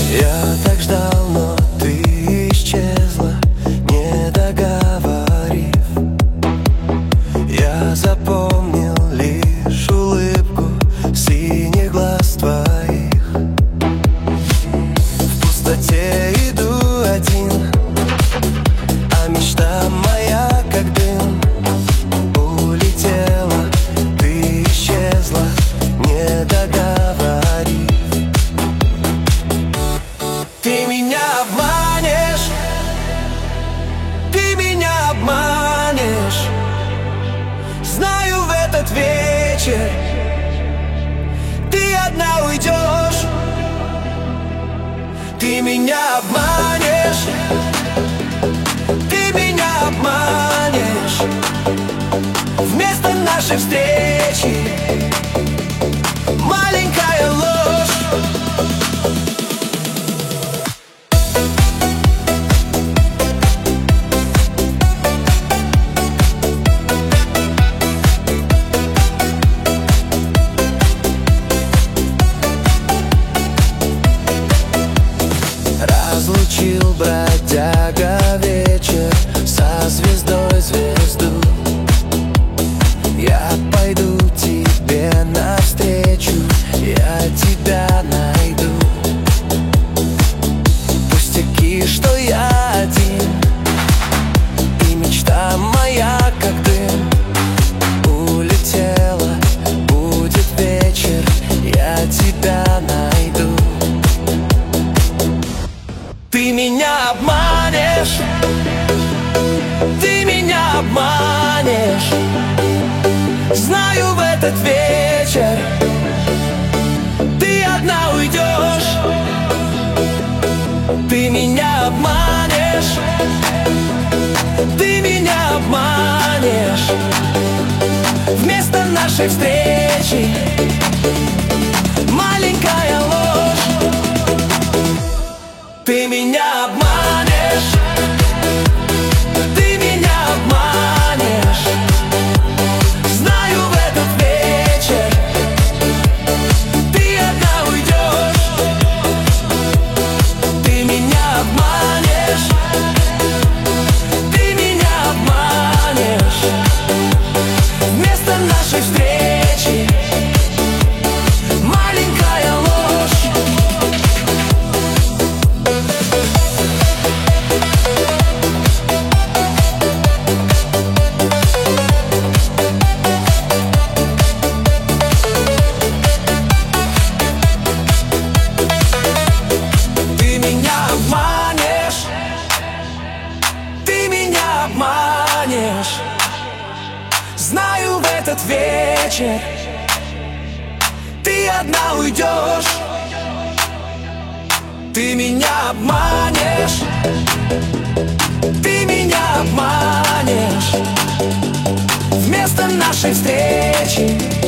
Я так ждал, но ты исчезла, не договорив. Я запомнил лишь улыбку синих глаз твоих. В пустоте иду один, а мечта моя как дым улетела. Ты исчезла, не договорив. Ты меня обманешь, ты меня обманешь. Знаю, в этот вечер ты одна уйдешь. Ты меня обманешь, ты меня обманешь. Вместо нашей встречи маленькая ложь. Разлучил бродяга вечер со звездой звезду. Я пойду тебе навстречу, я тебя найду. Пустяки, что я один, и мечта моя как дым улетела. Будет вечер, я тебя найду. Ты меня обманешь, ты меня обманешь. Знаю, в этот вечер ты одна уйдешь. Ты меня обманешь, ты меня обманешь. Вместо нашей встречи маленькая ложь. Ты меня обманешь, ты меня обманешь. Знаю, в этот вечер ты одна уйдешь. Ты меня обманешь, ты меня обманешь. Вместо нашей встречи маленькая ложь. Обманешь. Знаю, в этот вечер ты одна уйдешь. Ты меня обманешь, ты меня обманешь. Вместо нашей встречи